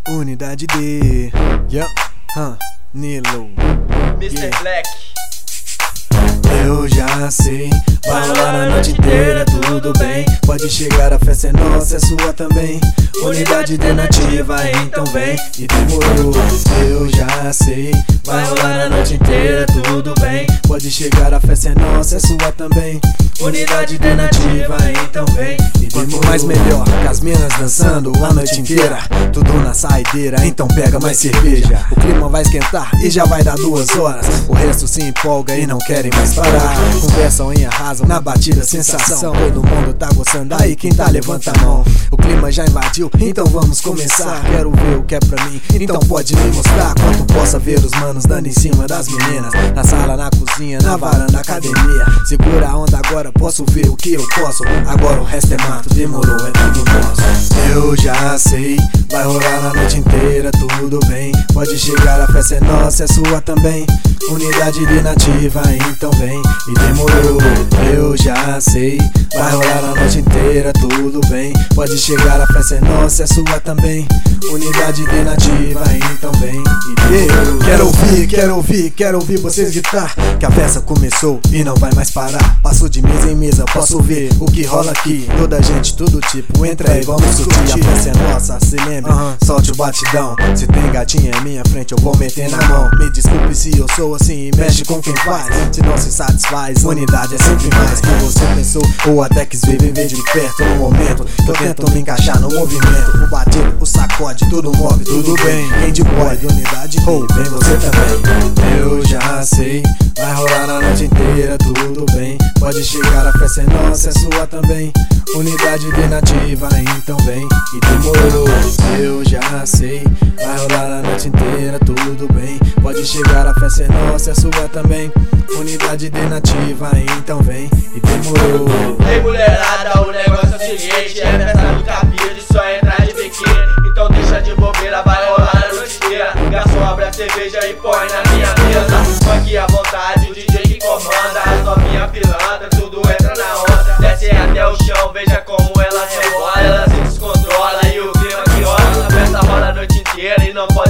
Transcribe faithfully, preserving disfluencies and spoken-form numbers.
Unidade D, yeah, huh, Nilo, mister yeah. Black. Eu já sei, vai rolar a noite inteira, tudo bem. Pode chegar, a festa é nossa, é sua também. Unidade D nativa, então vem. E demorou, eu já sei, vai rolar a noite inteira, tudo bem. Pode chegar, a festa é nossa, é sua também. Unidade D nativa, então vem. E demorou. Mais melhor, com as minas dançando a noite inteira, tudo na saideira, então pega mais cerveja. O clima vai esquentar e já vai dar duas horas. O resto se empolga e não querem mais parar. Conversam e arrasam na batida, sensação. Todo mundo tá gostando, aí quem tá levanta a mão. O clima já invadiu, então vamos começar. Quero ver o que é pra mim, então pode me mostrar. Quanto possa ver os manos dando em cima das meninas, na sala, na cozinha, na varanda, academia. Segura a onda agora, posso ver o que eu posso. Agora o resto é mato, demorou, é tudo nosso. Eu já sei, vai rolar a noite inteira, tudo bem. Pode chegar, a festa é nossa, é sua também. Unidade D nativa, então vem. E demorou, eu já sei, vai rolar a noite inteira, tudo bem. Pode chegar, a festa é nossa, é sua também. Unidade D nativa, então vem. E deu. Quero ouvir, quero ouvir, quero ouvir vocês gritar que a festa começou e não vai mais parar. Passo de mesa em mesa, posso ver o que rola aqui. Toda gente, todo tipo, entra aí, vamos curtir. A festa é nossa, se lembra, uhum. Solte o batidão. Se tem gatinha em minha frente, eu vou meter na mão. Me desculpe se eu sou assim e mexe com quem faz. Se não se satisfaz, unidade é sempre mais que você pensou ou até quis ver, viver de perto. No momento que eu tento me encaixar no movimento, o batido, o sacode, tudo move, tudo bem. Quem de boy, de unidade, oh, vem você também. Eu já sei, vai rolar a noite inteira, tudo bem. Pode chegar, a festa é nossa, é sua também. Unidade D nativa, então vem. E demorou, eu já sei, vai rolar a noite inteira, tudo bem. Pode chegar, a festa é nossa, é sua também. Unidade D nativa, então vem. E demorou. Ei mulherada, o negócio é o seguinte, é festa do capítulo e só entrar de biquíni. Então deixa de bobeira, vai rolar a noite inteira. Garçom, abre a cerveja e põe na minha mesa. Funk à vontade, o D J que comanda. As novinhas pilantra, tudo entra na onda. Desce até o chão, veja como ela rebola. Ela se descontrola e o clima que rola. A festa rola a noite inteira e não pode